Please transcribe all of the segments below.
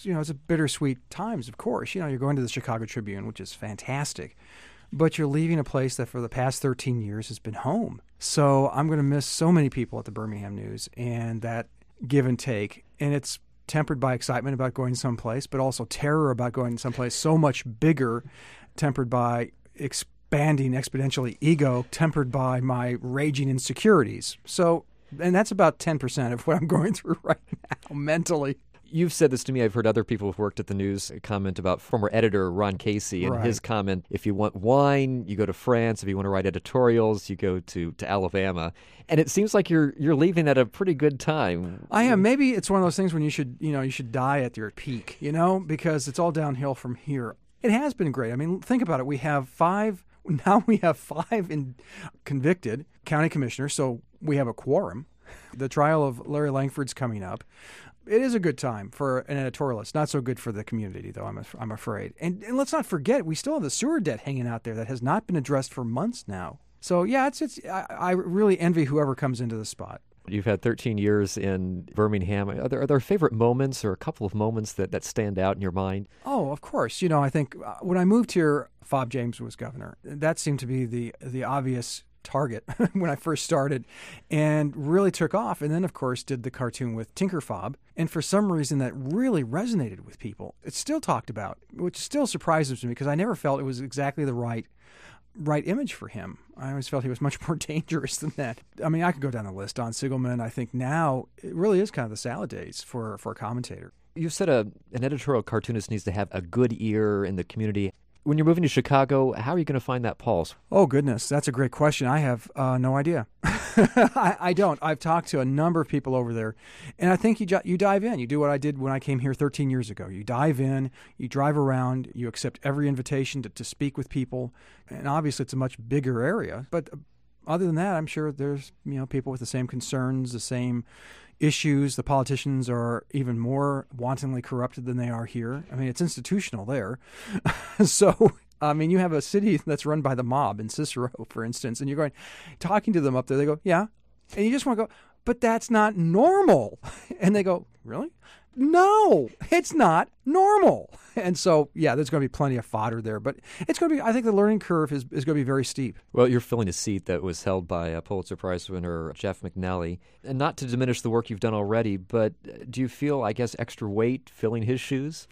It's a bittersweet times, of course. You're going to the Chicago Tribune, which is fantastic, but you're leaving a place that for the past 13 years has been home. So I'm going to miss so many people at the Birmingham News and that give and take. And it's tempered by excitement about going someplace, but also terror about going someplace so much bigger, tempered by expanding exponentially ego, tempered by my raging insecurities. So, and that's about 10% of what I'm going through right now mentally. You've said this to me. I've heard other people who've worked at the news comment about former editor Ron Casey and his comment, if you want wine, you go to France. If you want to write editorials, you go to Alabama. And it seems like you're leaving at a pretty good time. I am. Maybe it's one of those things when you should die at your peak, because it's all downhill from here. It has been great. I mean, think about it. We have five convicted county commissioners, so we have a quorum. The trial of Larry Langford's coming up. It is a good time for an editorialist. Not so good for the community, though, I'm afraid. And let's not forget, we still have the sewer debt hanging out there that has not been addressed for months now. So, yeah, I really envy whoever comes into the spot. You've had 13 years in Birmingham. Are there favorite moments or a couple of moments that stand out in your mind? Oh, of course. I think when I moved here, Fob James was governor. That seemed to be the obvious target when I first started and really took off. And then, of course, did the cartoon with Tinker Fob. And for some reason, that really resonated with people. It's still talked about, which still surprises me because I never felt it was exactly the right image for him. I always felt he was much more dangerous than that. I mean, I could go down the list. Don Sigelman, I think now it really is kind of the salad days for a commentator. You said an editorial cartoonist needs to have a good ear in the community. When you're moving to Chicago, how are you going to find that pulse? Oh, goodness. That's a great question. I have no idea. I don't. I've talked to a number of people over there, and I think you dive in. You do what I did when I came here 13 years ago. You dive in, you drive around, you accept every invitation to speak with people, and obviously it's a much bigger area. But other than that, I'm sure there's people with the same concerns, the same issues. The politicians are even more wantonly corrupted than they are here. I mean, it's institutional there. So, I mean, you have a city that's run by the mob in Cicero, for instance, and you're talking to them up there. They go, yeah. And you just want to go, but that's not normal. And they go, really? No, it's not normal. And so, yeah, there's going to be plenty of fodder there. But it's going to be, I think the learning curve is going to be very steep. Well, you're filling a seat that was held by a Pulitzer Prize winner, Jeff McNally. And not to diminish the work you've done already, but do you feel, I guess, extra weight filling his shoes?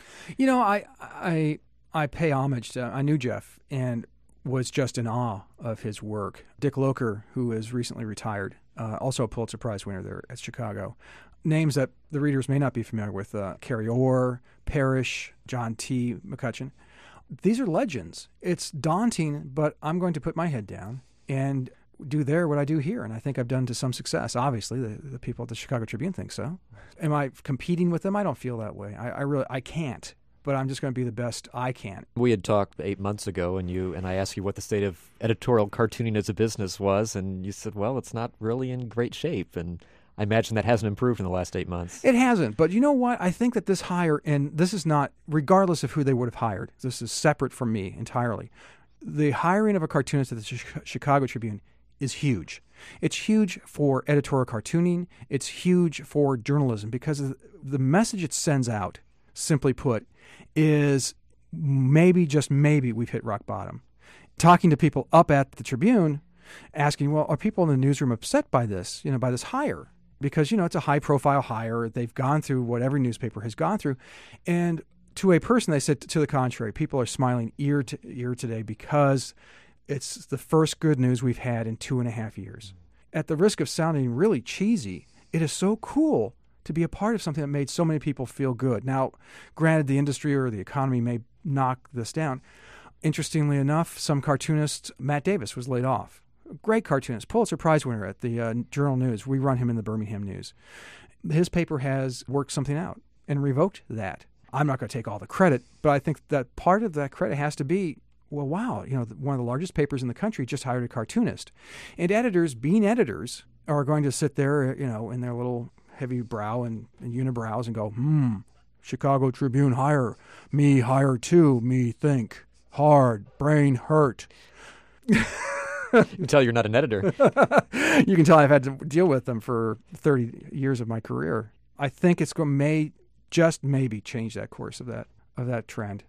I pay homage to, I knew Jeff and was just in awe of his work. Dick Locher, who is recently retired, also a Pulitzer Prize winner there at Chicago. Names that the readers may not be familiar with, Carrie Orr, Parrish, John T. McCutcheon. These are legends. It's daunting, but I'm going to put my head down and do there what I do here, and I think I've done to some success. Obviously, the people at the Chicago Tribune think so. Am I competing with them? I don't feel that way. I can't, but I'm just going to be the best I can. We had talked 8 months ago, and I asked you what the state of editorial cartooning as a business was, and you said, well, it's not really in great shape, and I imagine that hasn't improved in the last 8 months. It hasn't. But you know what? I think that this hire, and this is not, regardless of who they would have hired, this is separate from me entirely. The hiring of a cartoonist at the Chicago Tribune is huge. It's huge for editorial cartooning. It's huge for journalism because the message it sends out, simply put, is maybe, just maybe, we've hit rock bottom. Talking to people up at the Tribune, asking, well, are people in the newsroom upset by this, by this hire? Because, it's a high-profile hire. They've gone through what every newspaper has gone through. And to a person, they said to the contrary. People are smiling ear to ear today because it's the first good news we've had in 2.5 years. At the risk of sounding really cheesy, it is so cool to be a part of something that made so many people feel good. Now, granted, the industry or the economy may knock this down. Interestingly enough, some cartoonists, Matt Davis was laid off. Great cartoonist, Pulitzer Prize winner at the Journal News. We run him in the Birmingham News. His paper has worked something out and revoked that. I'm not going to take all the credit, but I think that part of that credit has to be, well, wow, one of the largest papers in the country just hired a cartoonist. And editors, being editors, are going to sit there, in their little heavy brow and unibrows and go, Chicago Tribune hire, me hire too, me think, hard, brain hurt. You can tell you're not an editor. You can tell I've had to deal with them for 30 years of my career. I think may just maybe change that course of that trend.